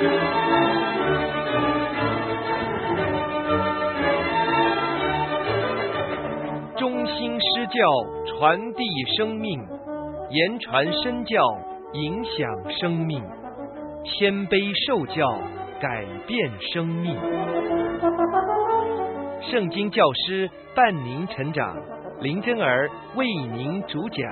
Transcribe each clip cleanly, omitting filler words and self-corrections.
中心施教，传递生命，言传身教，影响生命，谦卑受教，改变生命。圣经教师伴您成长，林真儿为您主讲。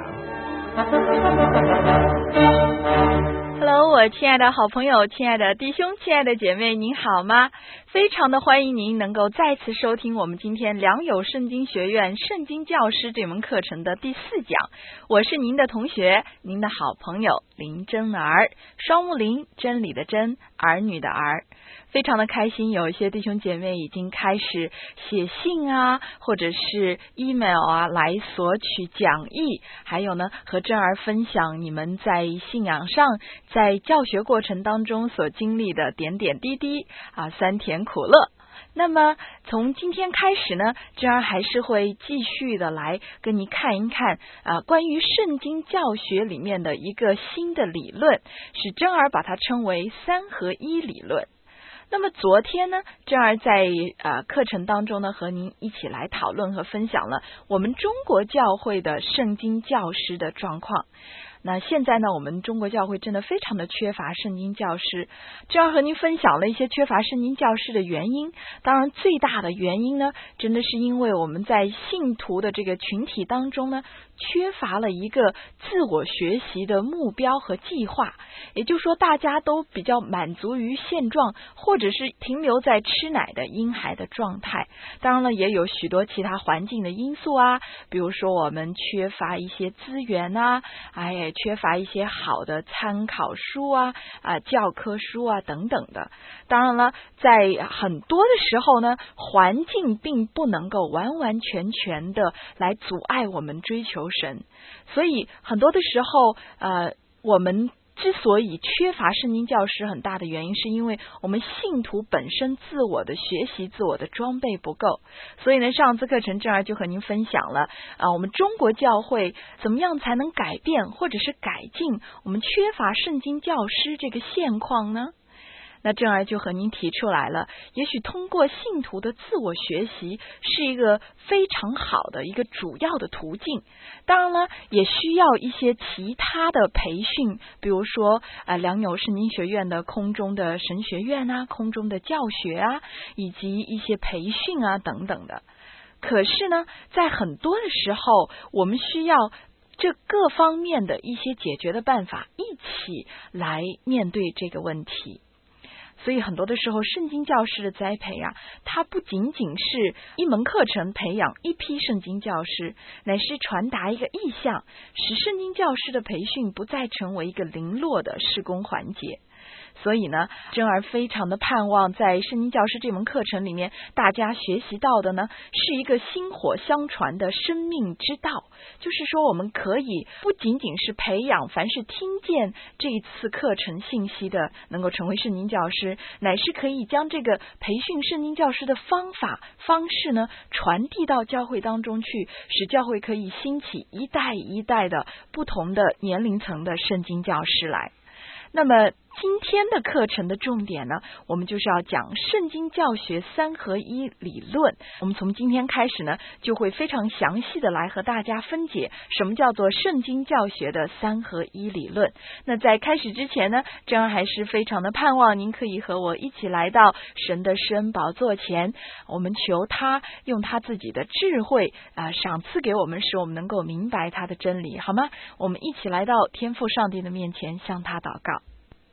Hello， 我亲爱的好朋友，亲爱的弟兄，亲爱的姐妹，您好吗？非常的欢迎您能够再次收听我们今天良友圣经学院圣经教师这门课程的第4讲。我是您的同学，您的好朋友林真儿，双木林，真理的真，儿女的儿。非常的开心，有一些弟兄姐妹已经开始写信啊，或者是 email 啊，来索取讲义，还有呢，和真儿分享你们在信仰上，在教学过程当中所经历的点点滴滴啊，酸甜苦乐。那么从今天开始呢，真儿还是会继续的来跟你看一看关于圣经教学里面的一个新的理论，是真儿把它称为3合1理论。那么昨天呢，真儿在课程当中呢，和您一起来讨论和分享了我们中国教会的圣经教师的状况。那现在呢，我们中国教会真的非常的缺乏圣经教师。真儿和您分享了一些缺乏圣经教师的原因。当然最大的原因呢，真的是因为我们在信徒的这个群体当中呢，缺乏了一个自我学习的目标和计划。也就是说，大家都比较满足于现状，或者是停留在吃奶的婴孩的状态。当然了，也有许多其他环境的因素啊，比如说我们缺乏一些资源啊，缺乏一些好的参考书啊，教科书啊等等的。当然了，在很多的时候呢，环境并不能够完完全全的来阻碍我们追求神。所以很多的时候我们之所以缺乏圣经教师，很大的原因是因为我们信徒本身自我的学习、自我的装备不够。所以呢，上次课程真儿就和您分享了我们中国教会怎么样才能改变或者是改进我们缺乏圣经教师这个现况呢？那真儿就和您提出来了，也许通过信徒的自我学习是一个非常好的一个主要的途径。当然了，也需要一些其他的培训，比如说良友圣经学院的空中的神学院啊，空中的教学啊，以及一些培训啊等等的。可是呢，在很多的时候，我们需要这各方面的一些解决的办法一起来面对这个问题。所以很多的时候，圣经教师的栽培它不仅仅是一门课程培养一批圣经教师，乃是传达一个意向，使圣经教师的培训不再成为一个零落的事工环节。所以呢，真儿非常的盼望在圣经教师这门课程里面，大家学习到的呢，是一个薪火相传的生命之道。就是说，我们可以不仅仅是培养凡是听见这一次课程信息的能够成为圣经教师，乃是可以将这个培训圣经教师的方法方式呢，传递到教会当中去，使教会可以兴起一代一代的不同的年龄层的圣经教师来。那么今天的课程的重点呢，我们就是要讲圣经教学3合1理论。我们从今天开始呢，就会非常详细的来和大家分解什么叫做圣经教学的3合1理论。那在开始之前呢，真儿还是非常的盼望您可以和我一起来到神的施恩宝座前，我们求他用他自己的智慧赏赐给我们，使我们能够明白他的真理，好吗？我们一起来到天父上帝的面前，向他祷告。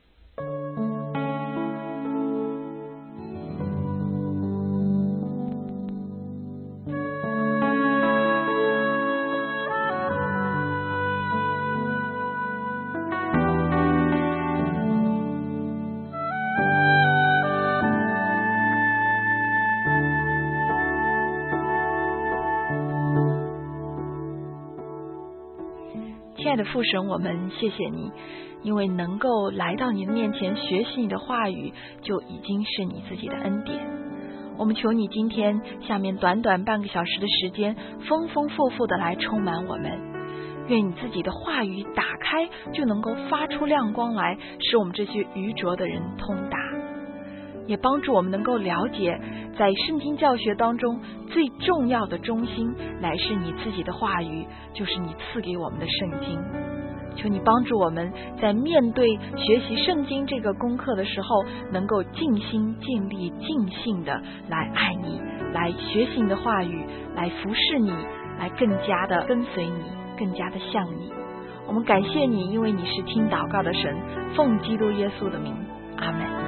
亲爱的父神，我们谢谢你，因为能够来到你的面前学习你的话语，就已经是你自己的恩典。我们求你今天下面短短半个小时的时间，丰丰富富的来充满我们。愿你自己的话语打开，就能够发出亮光来，使我们这些愚拙的人通达。 也帮助我们能够了解，在圣经教学当中最重要的中心乃是你自己的话语，就是你赐给我们的圣经。求你帮助我们在面对学习圣经这个功课的时候，能够尽心尽力尽性的来爱你，来学习你的话语，来服侍你，来更加的跟随你，更加的像你。我们感谢你，因为你是听祷告的神，奉基督耶稣的名，阿们。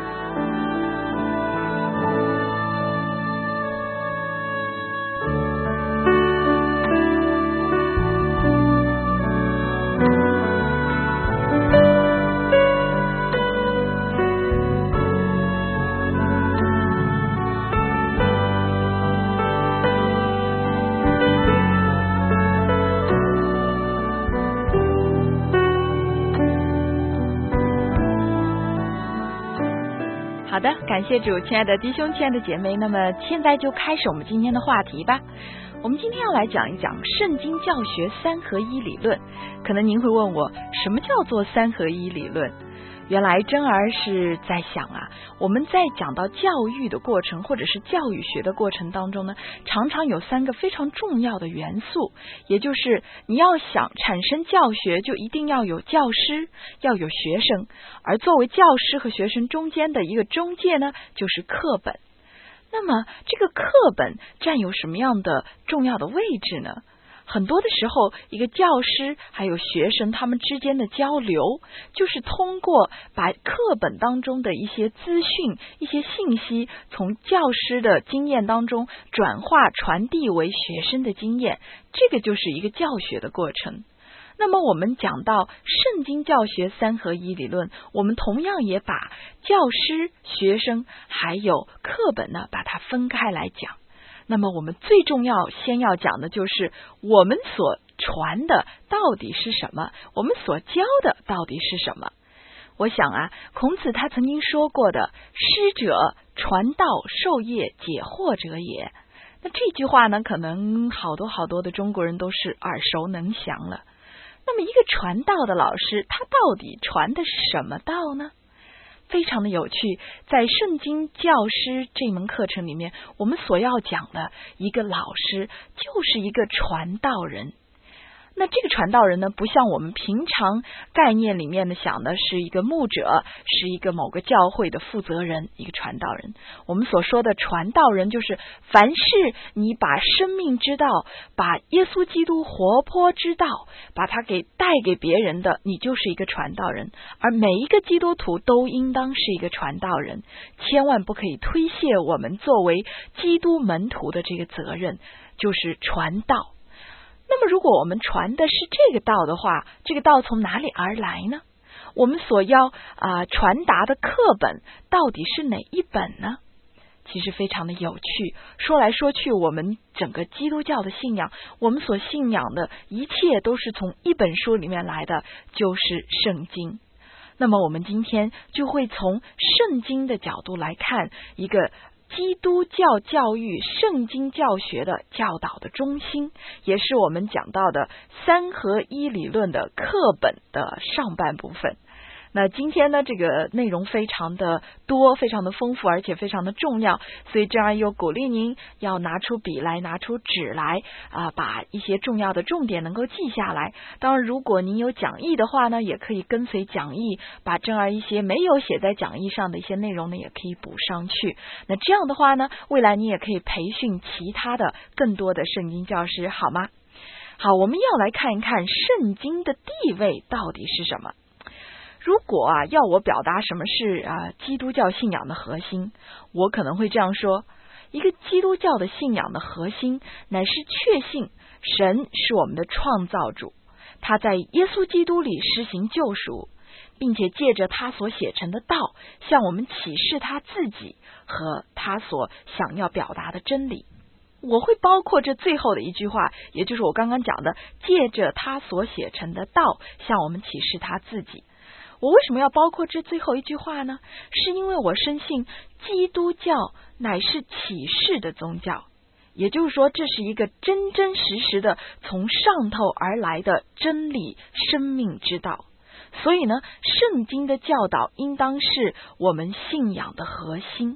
好的，感谢主，亲爱的弟兄，亲爱的姐妹，那么现在就开始我们今天的话题吧。我们今天要来讲一讲圣经教学三合一理论。可能您会问我，什么叫做三合一理论？原来真儿是在想我们在讲到教育的过程或者是教育学的过程当中呢，常常有三个非常重要的元素，也就是你要想产生教学，就一定要有教师，要有学生，而作为教师和学生中间的一个中介呢，就是课本。那么这个课本占有什么样的重要的位置呢？很多的时候，一个教师还有学生他们之间的交流，就是通过把课本当中的一些资讯、一些信息，从教师的经验当中转化传递为学生的经验，这个就是一个教学的过程。那么我们讲到圣经教学三合一理论，我们同样也把教师、学生还有课本呢，把它分开来讲。那么我们最重要先要讲的就是我们所传的到底是什么，我们所教的到底是什么。我想孔子他曾经说过的，师者，传道授业解惑者也。那这句话呢，可能好多的中国人都是耳熟能详了。那么一个传道的老师，他到底传的是什么道呢？非常的有趣，在圣经教师这门课程里面，我们所要讲的一个老师就是一个传道人。那这个传道人呢，不像我们平常概念里面的想的是一个牧者，是一个某个教会的负责人，一个传道人。我们所说的传道人，就是凡是你把生命之道，把耶稣基督活泼之道，把它给带给别人的，你就是一个传道人。而每一个基督徒都应当是一个传道人，千万不可以推卸我们作为基督门徒的这个责任，就是传道。那么如果我们传的是这个道的话，这个道从哪里而来呢？我们所要传达的课本到底是哪一本呢？其实非常的有趣，说来说去，我们整个基督教的信仰，我们所信仰的一切都是从一本书里面来的，就是圣经。那么我们今天就会从圣经的角度来看一个基督教教育圣经教学的教导的中心，也是我们讲到的三合一理论的课本的上半部分。那今天呢，这个内容非常的多，非常的丰富，而且非常的重要，所以这样又鼓励您要拿出笔来，拿出纸来把一些重要的重点能够记下来。当然如果您有讲义的话呢，也可以跟随讲义，把正儿一些没有写在讲义上的一些内容呢，也可以补上去。那这样的话呢，未来你也可以培训其他的更多的圣经教师，好吗？好，我们要来看一看圣经的地位到底是什么。如果要我表达什么是基督教信仰的核心，我可能会这样说：一个基督教的信仰的核心乃是确信神是我们的创造主，他在耶稣基督里施行救赎，并且借着他所写成的道向我们启示他自己和他所想要表达的真理。我会包括这最后的一句话，也就是我刚刚讲的借着他所写成的道向我们启示他自己。我为什么要包括这最后一句话呢？是因为我深信基督教乃是启示的宗教，也就是说这是一个真真实实的从上头而来的真理生命之道。所以呢，圣经的教导应当是我们信仰的核心。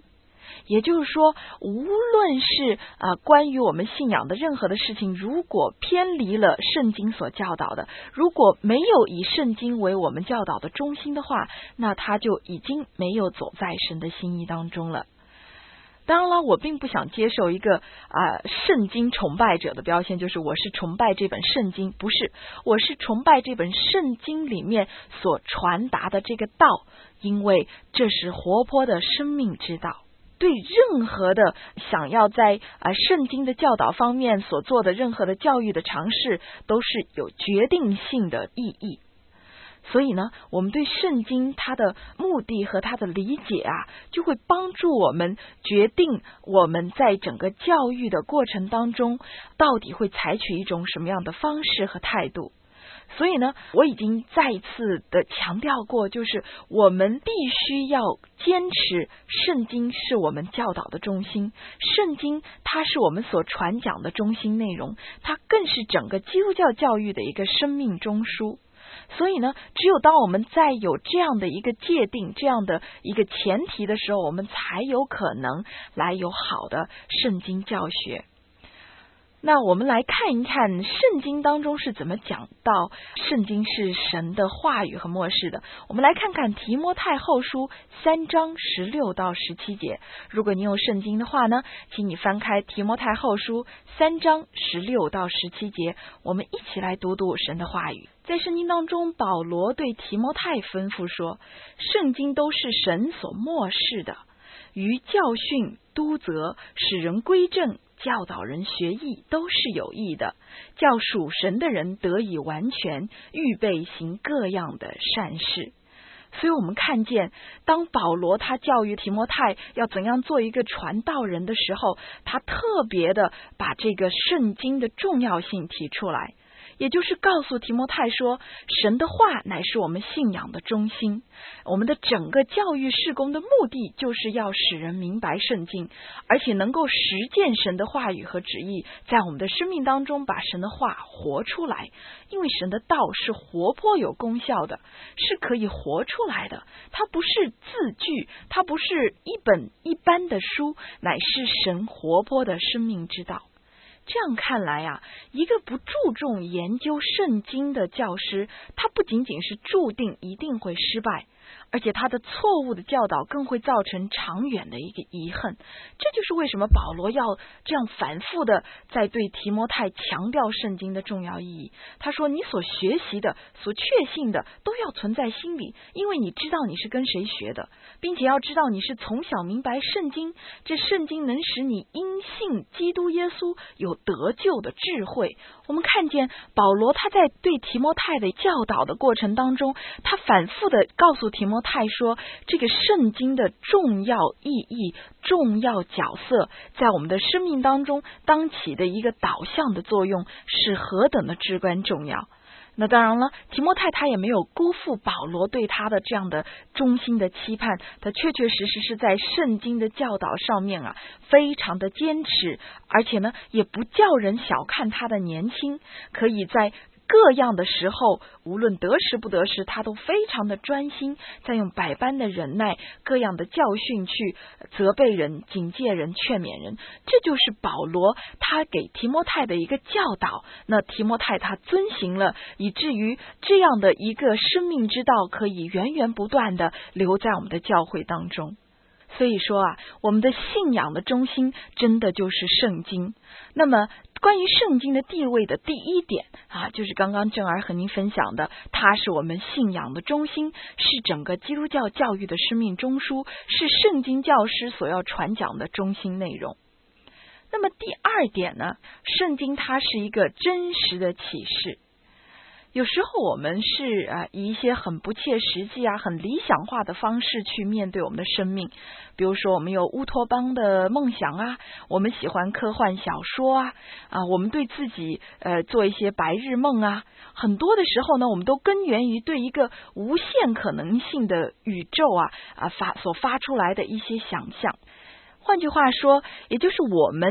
也就是说，无论是关于我们信仰的任何的事情，如果偏离了圣经所教导的，如果没有以圣经为我们教导的中心的话，那他就已经没有走在神的心意当中了。当然了，我并不想接受一个圣经崇拜者的标签，就是我是崇拜这本圣经，不是，我是崇拜这本圣经里面所传达的这个道，因为这是活泼的生命之道。对任何的想要在圣经的教导方面所做的任何的教育的尝试，都是有决定性的意义。所以呢，我们对圣经它的目的和它的理解就会帮助我们决定我们在整个教育的过程当中到底会采取一种什么样的方式和态度。所以呢，我已经再一次的强调过，就是我们必须要坚持圣经是我们教导的中心，圣经它是我们所传讲的中心内容，它更是整个基督教教育的一个生命中枢。所以呢，只有当我们在有这样的一个界定，这样的一个前提的时候，我们才有可能来有好的圣经教学。那我们来看一看圣经当中是怎么讲到圣经是神的话语和默示的。我们来看看提摩太后书3章16到17节。如果你有圣经的话呢，请你翻开提摩太后书3章16到17节，我们一起来读读神的话语。在圣经当中，保罗对提摩太吩咐说，圣经都是神所默示的，于教训、督责、使人归正、教导人学义，都是有益的，叫属神的人得以完全，预备行各样的善事。所以我们看见，当保罗他教育提摩太要怎样做一个传道人的时候，他特别的把这个圣经的重要性提出来，也就是告诉提摩太说，神的话乃是我们信仰的中心，我们的整个教育事工的目的就是要使人明白圣经，而且能够实践神的话语和旨意，在我们的生命当中把神的话活出来。因为神的道是活泼有功效的，是可以活出来的，它不是字句，它不是一本一般的书，乃是神活泼的生命之道。这样看来一个不注重研究圣经的教师，他不仅仅是注定一定会失败，而且他的错误的教导更会造成长远的一个遗恨。这就是为什么保罗要这样反复的在对提摩太强调圣经的重要意义。他说，你所学习的、所确信的都要存在心里，因为你知道你是跟谁学的，并且要知道你是从小明白圣经，这圣经能使你因信基督耶稣有得救的智慧。我们看见保罗他在对提摩太的教导的过程当中，他反复的告诉提摩太说，这个圣经的重要意义、重要角色在我们的生命当中当起的一个导向的作用是何等的至关重要。那当然了，提摩太他也没有辜负保罗对他的这样的衷心的期盼，他确确实实是在圣经的教导上面非常的坚持，而且呢也不叫人小看他的年轻，可以在各样的时候，无论得时不得时，他都非常的专心，在用百般的忍耐、各样的教训去责备人、警戒人、劝勉人。这就是保罗他给提摩太的一个教导。那提摩太他遵行了，以至于这样的一个生命之道可以源源不断的留在我们的教会当中。所以说我们的信仰的中心真的就是圣经。那么关于圣经的地位的第一点就是刚刚正儿和您分享的，它是我们信仰的中心，是整个基督教教育的生命中枢，是圣经教师所要传讲的中心内容。那么第二点呢，圣经它是一个真实的启示。有时候我们是以一些很不切实际很理想化的方式去面对我们的生命。比如说我们有乌托邦的梦想我们喜欢科幻小说我们对自己做一些白日梦很多的时候呢，我们都根源于对一个无限可能性的宇宙所发出来的一些想象。换句话说，也就是我们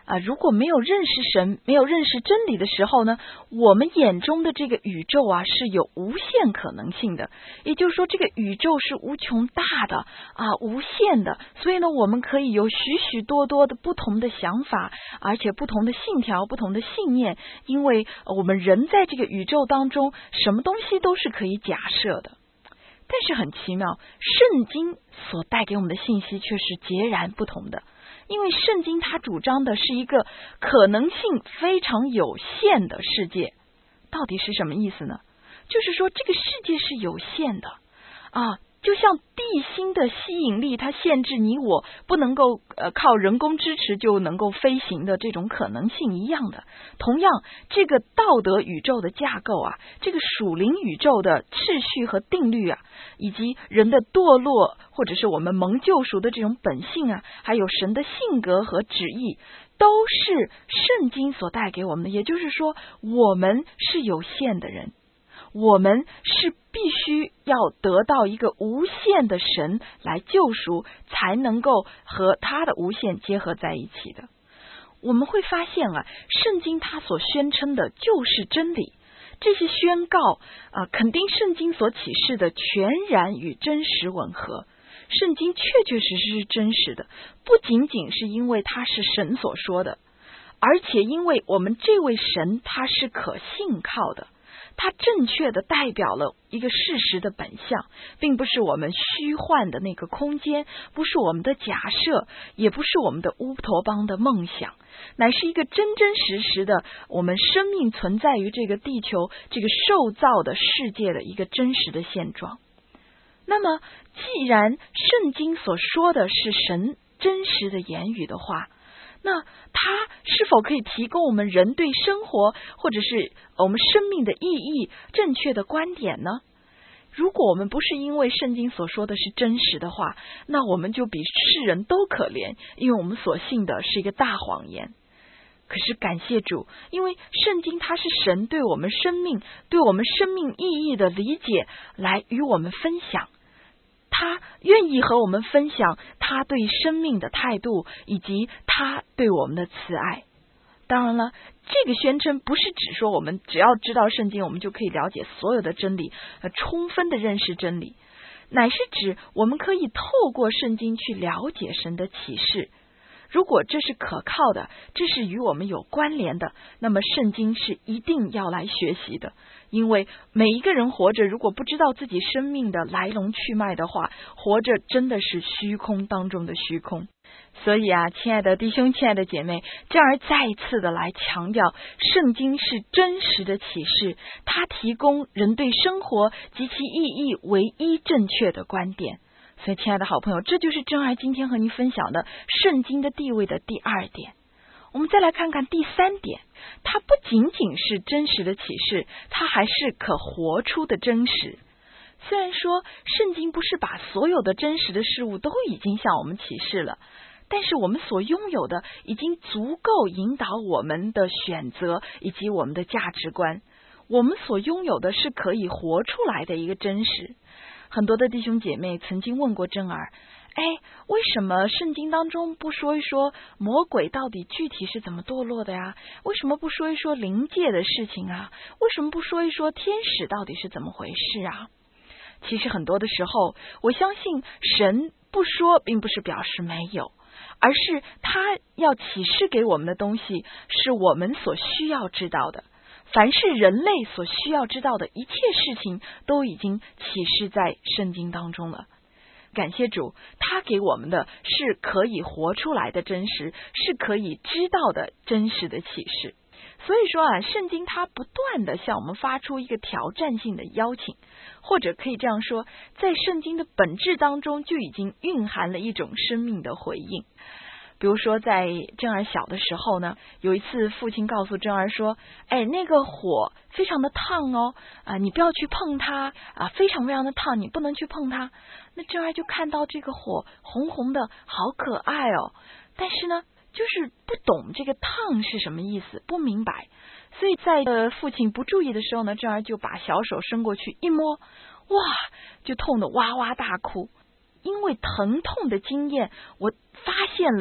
如果没有认识神，没有认识真理的时候呢，我们眼中的这个宇宙是有无限可能性的。也就是说，这个宇宙是无穷大的无限的，所以呢，我们可以有许许多多的不同的想法，而且不同的信条、不同的信念，因为我们人在这个宇宙当中，什么东西都是可以假设的。但是很奇妙，圣经所带给我们的信息却是截然不同的。因为圣经它主张的是一个可能性非常有限的世界。到底是什么意思呢？就是说这个世界是有限的就像地心的吸引力，它限制你我不能够靠人工支持就能够飞行的这种可能性一样的。同样，这个道德宇宙的架构这个属灵宇宙的秩序和定律以及人的堕落或者是我们蒙救赎的这种本性还有神的性格和旨意，都是圣经所带给我们的。也就是说，我们是有限的人，我们是必须要得到一个无限的神来救赎，才能够和他的无限结合在一起的。我们会发现圣经它所宣称的就是真理，这些宣告肯定圣经所启示的全然与真实吻合。圣经确确实实是真实的，不仅仅是因为它是神所说的，而且因为我们这位神他是可信靠的，它正确的代表了一个事实的本相，并不是我们虚幻的那个空间，不是我们的假设，也不是我们的乌托邦的梦想，乃是一个真真实实的我们生命存在于这个地球这个受造的世界的一个真实的现状。那么既然圣经所说的是神真实的言语的话，那它是否可以提供我们人对生活或者是我们生命的意义正确的观点呢？如果我们不是因为圣经所说的是真实的话，那我们就比世人都可怜，因为我们所信的是一个大谎言。可是感谢主，因为圣经它是神对我们生命意义的理解来与我们分享，他愿意和我们分享他对生命的态度，以及他对我们的慈爱。当然了，这个宣称不是指说我们只要知道圣经，我们就可以了解所有的真理，充分的认识真理，乃是指我们可以透过圣经去了解神的启示。如果这是可靠的，这是与我们有关联的，那么圣经是一定要来学习的。因为每一个人活着，如果不知道自己生命的来龙去脉的话，活着真的是虚空当中的虚空。所以亲爱的弟兄，亲爱的姐妹，这儿再一次的来强调，圣经是真实的启示，它提供人对生活及其意义唯一正确的观点。所以亲爱的好朋友，这就是真爱今天和您分享的圣经的地位的第二点。我们再来看看第三点，它不仅仅是真实的启示，它还是可活出的真实。虽然说圣经不是把所有的真实的事物都已经向我们启示了，但是我们所拥有的已经足够引导我们的选择以及我们的价值观。我们所拥有的是可以活出来的一个真实。很多的弟兄姐妹曾经问过真儿，为什么圣经当中不说一说魔鬼到底具体是怎么堕落的呀？为什么不说一说灵界的事情啊？为什么不说一说天使到底是怎么回事啊？其实很多的时候，我相信神不说并不是表示没有，而是他要启示给我们的东西是我们所需要知道的。凡是人类所需要知道的一切事情都已经启示在圣经当中了。感谢主，他给我们的是可以活出来的真实，是可以知道的真实的启示。所以说圣经它不断的向我们发出一个挑战性的邀请，或者可以这样说，在圣经的本质当中就已经蕴含了一种生命的回应。比如说在珍儿小的时候呢，有一次父亲告诉珍儿说，那个火非常的烫哦，你不要去碰它非常非常的烫，你不能去碰它。那珍儿就看到这个火红红的，好可爱哦，但是呢就是不懂这个烫是什么意思，不明白。所以在父亲不注意的时候呢，珍儿就把小手伸过去一摸，哇，就痛得哇哇大哭。因为疼痛的经验，我发现了烫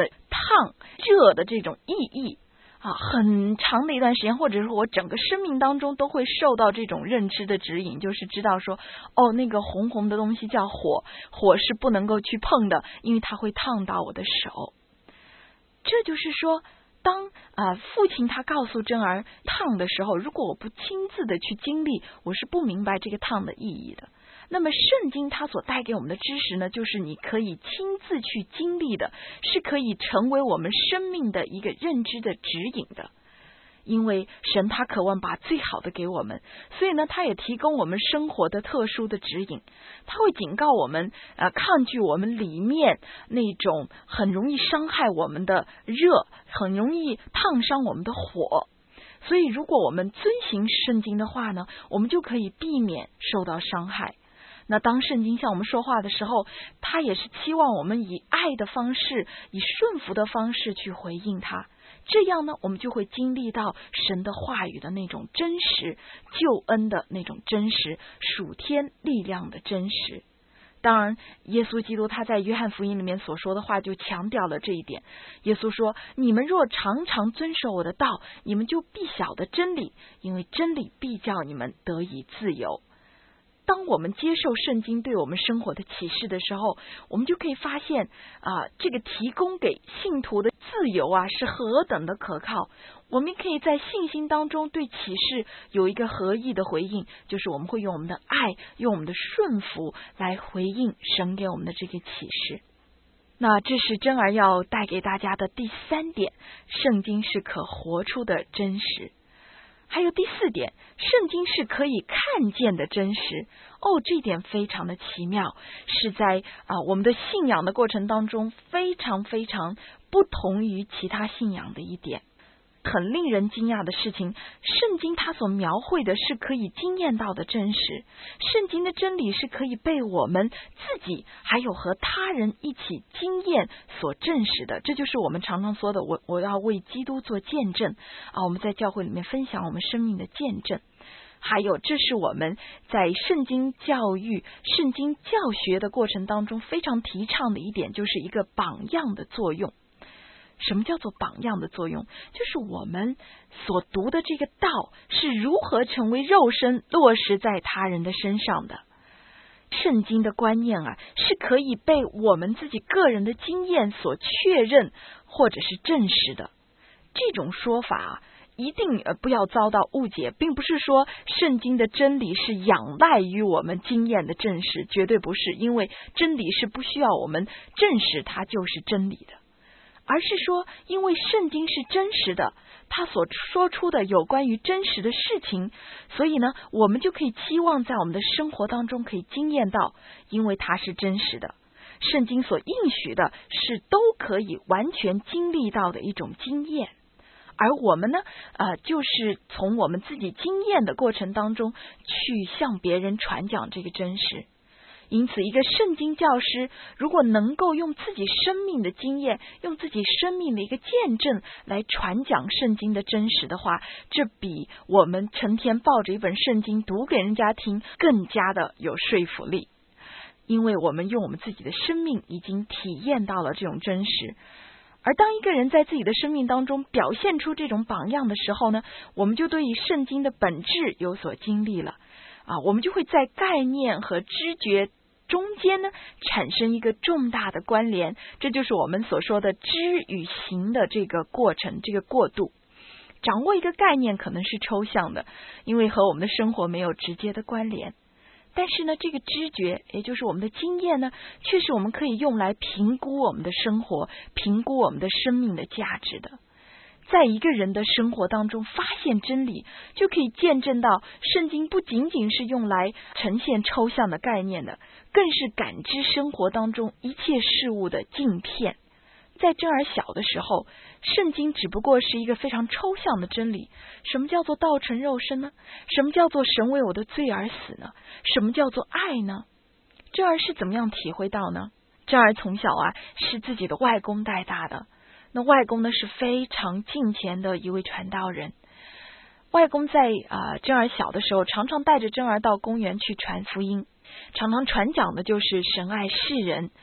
烫热的这种意义很长的一段时间，或者是我整个生命当中都会受到这种认知的指引，就是知道说那个红红的东西叫火，火是不能够去碰的，因为它会烫到我的手。这就是说当父亲他告诉珍儿烫的时候，如果我不亲自的去经历，我是不明白这个烫的意义的。那么圣经它所带给我们的知识呢，就是你可以亲自去经历的，是可以成为我们生命的一个认知的指引的。因为神他渴望把最好的给我们，所以呢他也提供我们生活的特殊的指引。他会警告我们抗拒我们里面那种很容易伤害我们的热，很容易烫伤我们的火。所以如果我们遵行圣经的话呢，我们就可以避免受到伤害。那当圣经向我们说话的时候，他也是期望我们以爱的方式，以顺服的方式去回应他。这样呢，我们就会经历到神的话语的那种真实，救恩的那种真实，属天力量的真实。当然耶稣基督他在约翰福音里面所说的话就强调了这一点。耶稣说，你们若常常遵守我的道，你们就必晓得真理，因为真理必叫你们得以自由。当我们接受圣经对我们生活的启示的时候，我们就可以发现这个提供给信徒的自由是何等的可靠。我们可以在信心当中对启示有一个合意的回应，就是我们会用我们的爱，用我们的顺服来回应神给我们的这个启示。那这是珍儿要带给大家的第3点，圣经是可活出的真实。还有第4点，圣经是可以看见的真实。这一点非常的奇妙，是在我们的信仰的过程当中非常非常不同于其他信仰的一点。很令人惊讶的事情，圣经它所描绘的是可以经验到的真实，圣经的真理是可以被我们自己还有和他人一起经验所证实的。这就是我们常常说的我要为基督做见证我们在教会里面分享我们生命的见证。还有这是我们在圣经教育、圣经教学的过程当中非常提倡的一点，就是一个榜样的作用。什么叫做榜样的作用？就是我们所读的这个道是如何成为肉身落实在他人的身上的。圣经的观念是可以被我们自己个人的经验所确认或者是证实的。这种说法一定不要遭到误解，并不是说圣经的真理是仰赖于我们经验的证实，绝对不是，因为真理是不需要我们证实它就是真理的。而是说因为圣经是真实的，他所说出的有关于真实的事情，所以呢我们就可以期望在我们的生活当中可以经验到，因为它是真实的。圣经所应许的是都可以完全经历到的一种经验，而我们呢就是从我们自己经验的过程当中去向别人传讲这个真实。因此一个圣经教师如果能够用自己生命的经验，用自己生命的一个见证来传讲圣经的真实的话，这比我们成天抱着一本圣经读给人家听更加的有说服力。因为我们用我们自己的生命已经体验到了这种真实。而当一个人在自己的生命当中表现出这种榜样的时候呢，我们就对于圣经的本质有所经历了我们就会在概念和知觉中间呢产生一个重大的关联，这就是我们所说的知与行的这个过程，这个过渡。掌握一个概念可能是抽象的，因为和我们的生活没有直接的关联，但是呢这个知觉也就是我们的经验呢，却是我们可以用来评估我们的生活，评估我们的生命的价值的。在一个人的生活当中发现真理，就可以见证到圣经不仅仅是用来呈现抽象的概念的，更是感知生活当中一切事物的镜片。在珍儿小的时候，圣经只不过是一个非常抽象的真理。什么叫做道成肉身呢？什么叫做神为我的罪而死呢？什么叫做爱呢？珍儿是怎么样体会到呢？珍儿从小是自己的外公带大的。那外公呢是非常敬虔的一位传道人。外公在珍儿小的时候常常带着珍儿到公园去传福音，常常传讲的就是神爱世人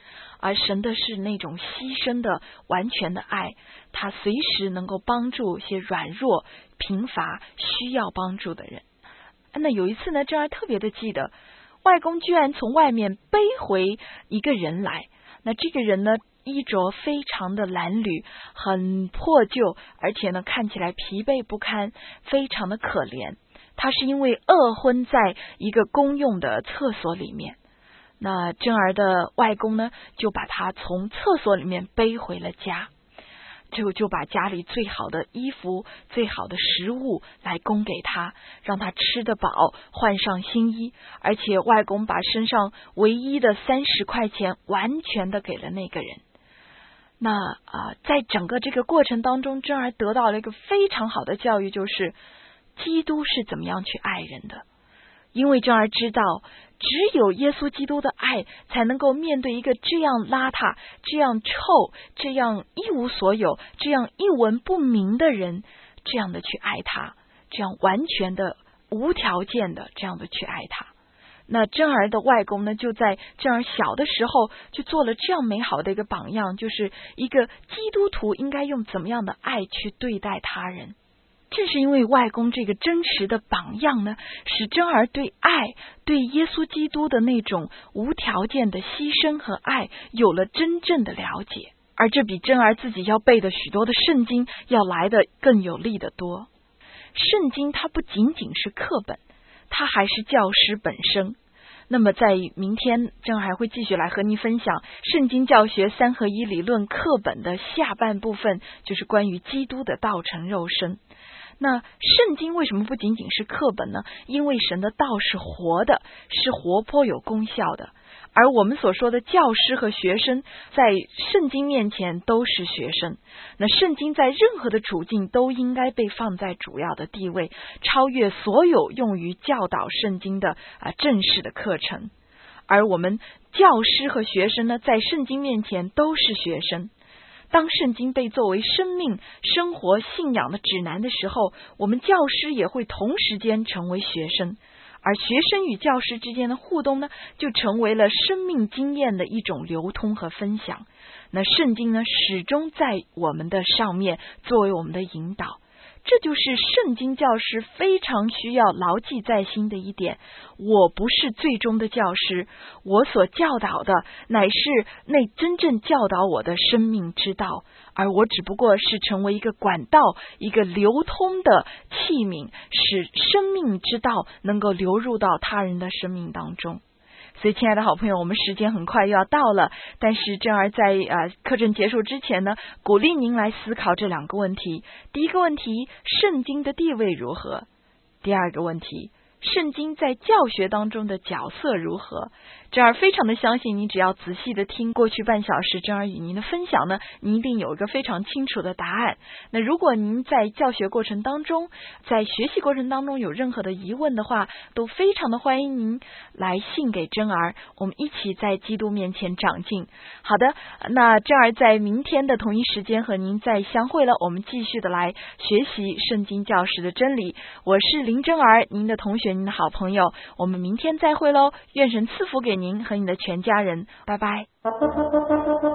而神的是那种牺牲的完全的爱，他随时能够帮助一些软弱贫乏需要帮助的人。那有一次呢，珍儿特别的记得，外公居然从外面背回一个人来，那这个人呢衣着非常的褴褛，很破旧，而且呢看起来疲惫不堪，非常的可怜。他是因为饿昏在一个公用的厕所里面，那珍儿的外公呢就把他从厕所里面背回了家，就把家里最好的衣服最好的食物来供给他，让他吃得饱，换上新衣，而且外公把身上唯一的30块钱完全的给了那个人。那在整个这个过程当中，珍儿得到了一个非常好的教育，就是基督是怎么样去爱人的。因为珍儿知道，只有耶稣基督的爱才能够面对一个这样邋遢、这样臭、这样一无所有、这样一文不名的人，这样的去爱他，这样完全的无条件的这样的去爱他。那珍儿的外公呢，就在珍儿小的时候就做了这样美好的一个榜样，就是一个基督徒应该用怎么样的爱去对待他人。正是因为外公这个真实的榜样呢，使珍儿对爱，对耶稣基督的那种无条件的牺牲和爱有了真正的了解，而这比珍儿自己要背的许多的圣经要来的更有力得多。圣经它不仅仅是课本，它还是教师本身。那么在明天珍儿还会继续来和您分享圣经教学3合1理论课本的下半部分，就是关于基督的道成肉身。那圣经为什么不仅仅是课本呢？因为神的道是活的，是活泼有功效的。而我们所说的教师和学生，在圣经面前都是学生。那圣经在任何的处境都应该被放在主要的地位，超越所有用于教导圣经的正式的课程。而我们教师和学生呢，在圣经面前都是学生。当圣经被作为生命、生活、信仰的指南的时候，我们教师也会同时间成为学生，而学生与教师之间的互动呢，就成为了生命经验的一种流通和分享。那圣经呢，始终在我们的上面作为我们的引导。这就是圣经教师非常需要牢记在心的一点。我不是最终的教师，我所教导的乃是那真正教导我的生命之道，而我只不过是成为一个管道，一个流通的器皿，使生命之道能够流入到他人的生命当中。所以亲爱的好朋友，我们时间很快又要到了，但是珍儿在课程结束之前呢，鼓励您来思考这2个问题。第一个问题，圣经的地位如何？第二个问题，圣经在教学当中的角色如何？珍儿非常的相信，你只要仔细的听过去半小时珍儿与您的分享呢，您一定有一个非常清楚的答案。那如果您在教学过程当中，在学习过程当中有任何的疑问的话，都非常的欢迎您来信给珍儿，我们一起在基督面前长进。好的，那珍儿在明天的同一时间和您再相会了，我们继续的来学习圣经教师的真理。我是林珍儿，您的同学，您的好朋友，我们明天再会喽，愿神赐福给您和你的全家人，拜拜。